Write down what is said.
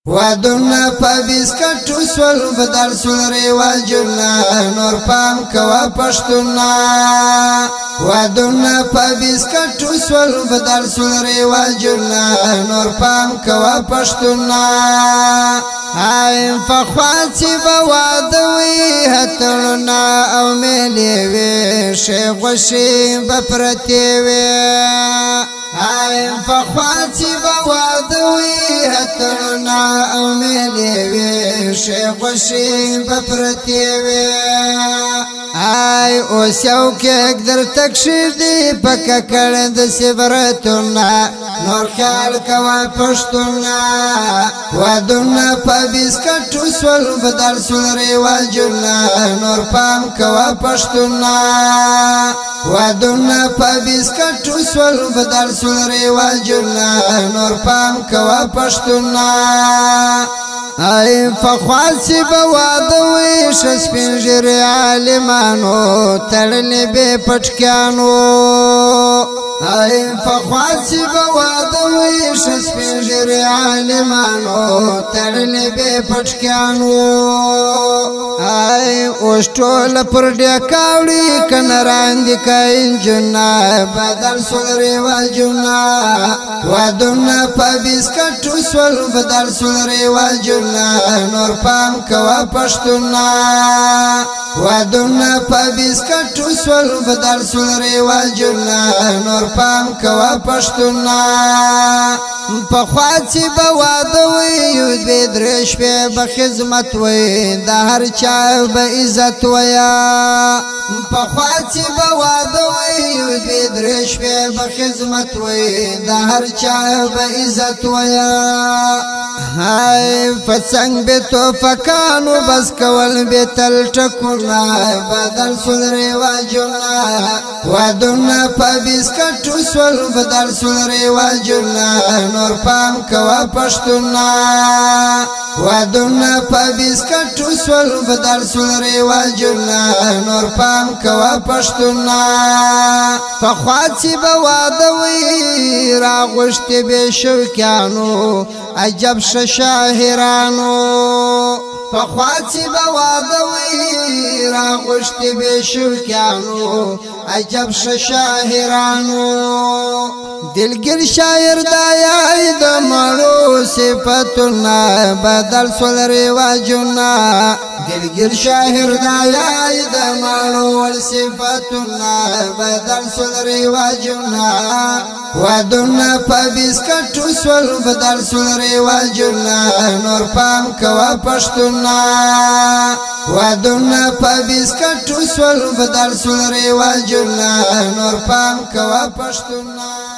ودنا پابسکټ وسول بدل سول رواجنا نور پام کوا پښتونا ودنا پابسکټ وسول بدل سول رواجنا نور پام کوا پښتونا فخواتی بوادوی هتلنا او ملیوی شیغوشی بپرتیوی فخواتی بوادوی هتلنا او ملیوی شیغوشی بپرتیوی اوس یو کېک در تکشیر دی پکا کرد سبرتونا نور خیال کوا پښتونا ودنا پابسکټ وسول بدل سول رواجنا نور پام کوا پښتونا ودنا پابسکټ وسول بدل سول رواجنا نور پام کوا پښتونا فخواسی بوادوی شسپنجر عالمانو تړلی بے پټکانو فخواسی بوادوی شسپنجر عالمانو تړلی بے پټکانو اوس ټول پر ډکاوړي کنراندې کینجنا بدل سول رواجنا ودنا پابسکټ وسول بدل سول رواجنا نور پام کوا پښتونا ودنا پابسکټ وسول بدل سول رواجنا نور پام کوا پښتونا پخواتی بوادوی یود بدرش په بخدمت وای د هر چا به عزت ویا پخواتی بوادوی یود بدرش په بخدمت وای د هر چا به عزت ویا پڅنګ به تو فکانو بس کول به تل ټکونا بدل سول رواجنا ودنا پابسکټ وسول بدل سول رواجنا نور پام کوا پښتونا ودنا پابسکټ وسول بدل سول رواجنا نور پام کوا پښتونا فخواتی بوادوی راغشت به شوکانو عجب شاهرانو فخواتی بوادوی راغشت به شوکانو عجب شاهرانو دلگیر شاعر دایای د مړو صفاتنا بدل سول رواجنا دلگیر شاعر دایای د مړو صفاتنا بدل سول رواجنا ودنا پابسکټ وسول بدل سول رواجنا نور پام کوا پښتونا ودنا پابسکټ وسول بدل سول رواجنا نور پام کوا پښتونا